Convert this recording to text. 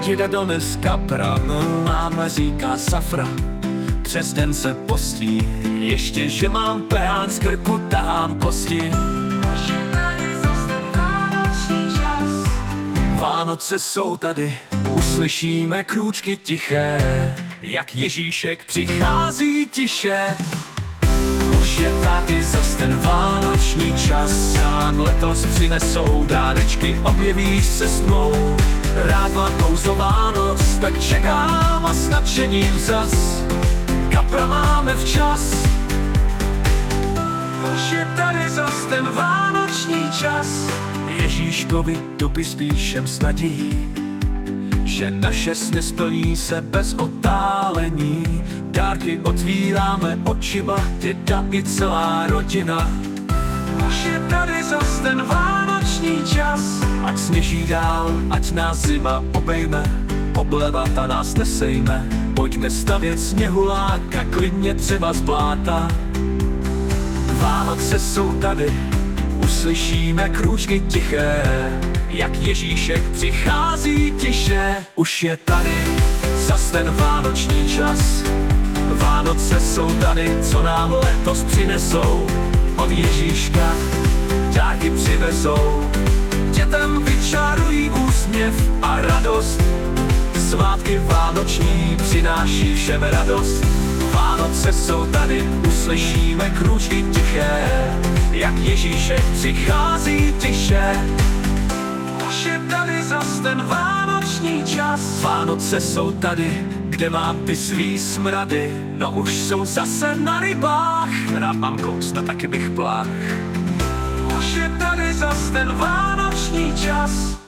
Děda dones kapra, máma říká safra. Přes den se postí, ještě že mám peán, z krku tahám kosti. Vánoce jsou tady, uslyšíme krůčky tiché, jak Ježíšek přichází tiše. Už je tady zas ten vánoční čas, nám letos přinesou dárečky, objevíš se s tmou. Rád mám kouzlo Vánoc, tak čekám a s nadšením zas kapra máme včas. Už je tady zas ten vánoční čas, Ježíškovi dopis píšem s nadějí, že naše sny splní se bez otálení. Dárky otvíráme očima, děda i celá rodina. Už je tady zas ten vánoční čas, ať sněží dál, ať nás zima obejme, oblevata nás nesejme. Pojďme stavět sněhulák a klidně třeba z bláta. Vánoce jsou tady, uslyšíme krůčky tiché, jak Ježíšek přichází tiše. Už je tady zas ten vánoční čas, Vánoce jsou tady, co nám letos přinesou. Od Ježíška dárky přivezou, dětem vyčarují úsměv a radost. Svátky vánoční přináší všem radost. Vánoce jsou tady, uslyšíme krůčky tiché, jak Ježíšek přichází tiše. Už je tady zas ten vánoční čas, Vánoce jsou tady, kde mám ty svý smrady. No už jsou zase na rybách, rád mám kous, no taky bych plách. Už je tady zas ten vánoční čas.